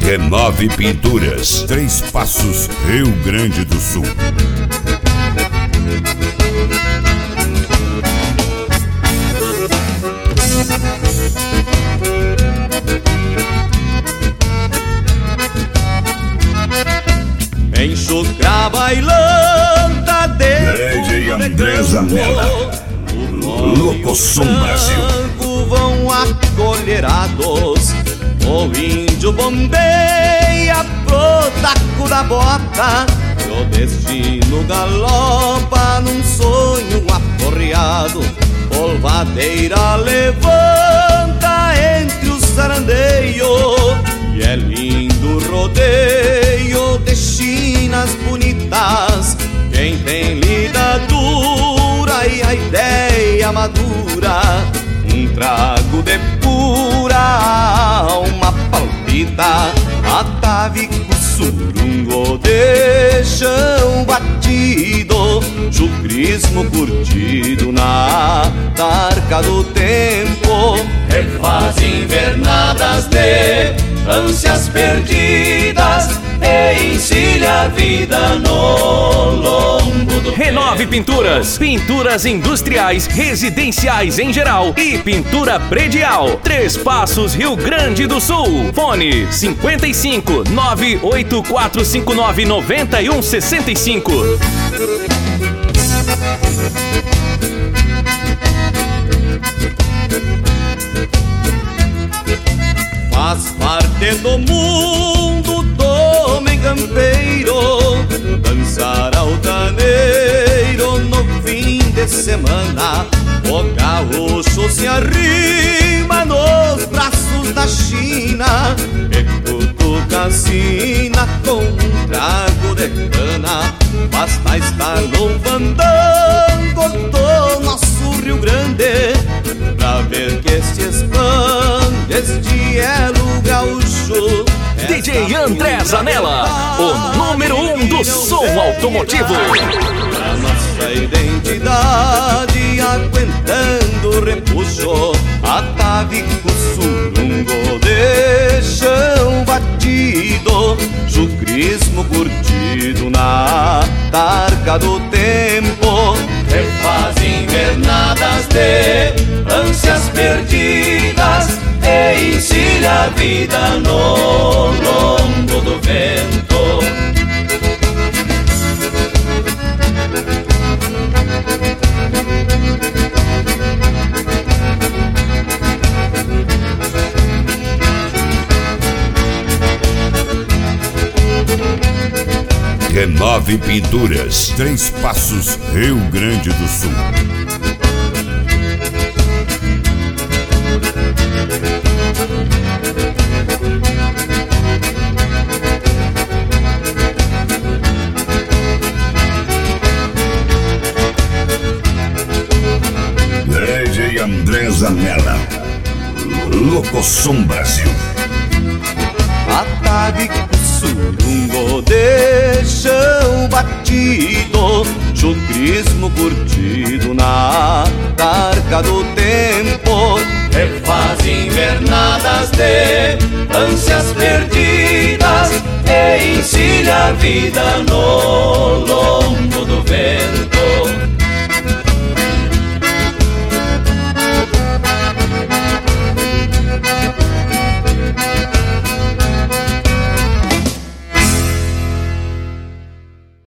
Renove Pinturas, Três Passos, Rio Grande do Sul. Enxucra bailanta DJ Andresa Mela, Locosom Brasil. Vão acolherados, o índio bombeia pro taco da bota, e o destino galopa num sonho aporreado. Polvadeira levanta entre os sarandeios, e é lindo rodeio de chinas bonitas. Quem tem lida dura e a ideia madura, um trago de pura alma palpita. Atavico surungo de chão batido, chucrismo curtido na tarca do tempo. Refaz invernadas de ânsias perdidas e encilha a vida no lombo do Renove Pinturas, pinturas industriais, residenciais em geral e pintura predial. Três Passos, Rio Grande do Sul. Fone 55 98459 9165. Faz parte do mundo do homem campeiro dançar altaneiro no fim de semana. O gaúcho se arrima nos braços da China e cutuca a sina com um trago de cana. Basta estar no fandango do nosso Rio Grande pra ver que se expande este elo gaúcho. DJ André Zanella, o número 1 do som automotivo. A nossa identidade aguentando o repuxo. Atavico surungo de chão batido, chucrismo curtido na tarca do tempo. Refaz invernadas de ânsias perdidas e encilha a vida no lombo do vento. Renove Pinturas, Três Passos, Rio Grande do Sul. DJ André Zanella, Locosom Brasil. Atavico surungo de chão batido, chucrismo curtido na tarca do tempo. Refaz invernadas de ânsias perdidas e encilha a vida no lombo do vento.